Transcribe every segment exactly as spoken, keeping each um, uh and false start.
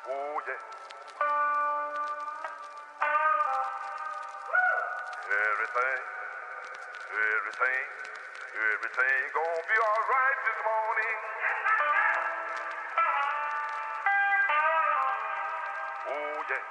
Oh yeah. Everything, everything, everything gonna be alright this morning. Oh yeah.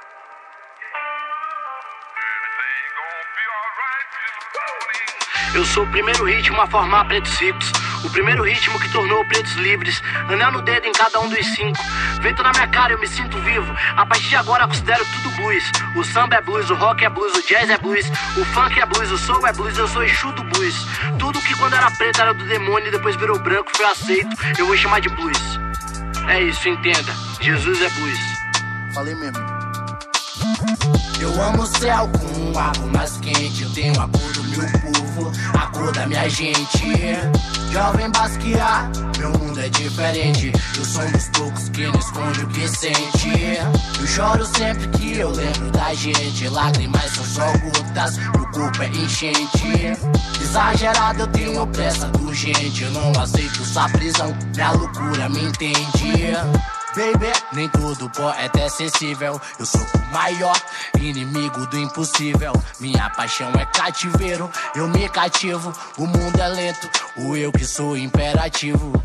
Everything gonna be alright this morning. Eu sou o primeiro ritmo a formar pretos ricos, o primeiro ritmo que tornou pretos livres. Anel no dedo em cada um dos cinco. Vento na minha cara, eu me sinto vivo. A partir de agora considero tudo blues. O samba é blues, o rock é blues, o jazz é blues, o funk é blues, o soul é blues, eu sou Exu do blues. Tudo que quando era preto era do demônio e depois virou branco, foi aceito, eu vou chamar de blues. É isso, entenda, Jesus é blues. Falei mesmo. Eu amo o céu com um ar mais quente. Eu tenho a cor do meu povo, a cor da minha gente. Jovem Basquiat, meu mundo é diferente. Eu sou um dos poucos que não esconde o que sente. Eu choro sempre que eu lembro da gente. Lágrimas são só gotas, meu corpo é enchente. Exagerado, eu tenho pressa urgente. Eu não aceito sua prisão, minha loucura me entende. Baby, nem todo poeta é sensível. Eu sou o maior inimigo do impossível. Minha paixão é cativeiro, eu me cativo. O mundo é lento, o eu que sou imperativo.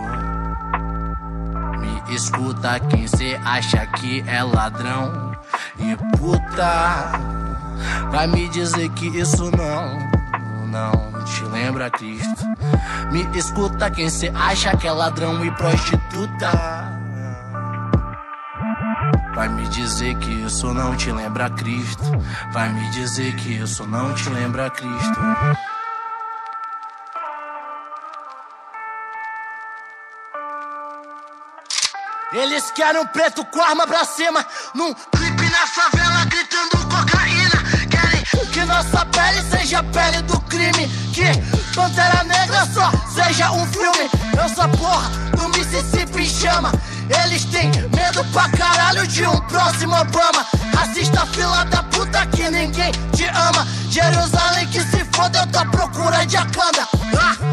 Me escuta quem cê acha que é ladrão e puta. Vai me dizer que isso não, não te lembra Cristo. Me escuta quem cê acha que é ladrão e prostituta. Vai me dizer que isso não te lembra Cristo. Vai me dizer que isso não te lembra Cristo. Eles querem um preto com arma pra cima, num clipe na favela gritando cocaína. Querem que nossa pele seja a pele do crime, que Pantera Negra só seja um filme. Eu sou a porra do Mississippi em chama. Eles têm medo pra caralho de um próximo Obama. Racista, fila da puta que ninguém te ama. Jerusalém que se foda, eu tô à procura de Akanda. Ah!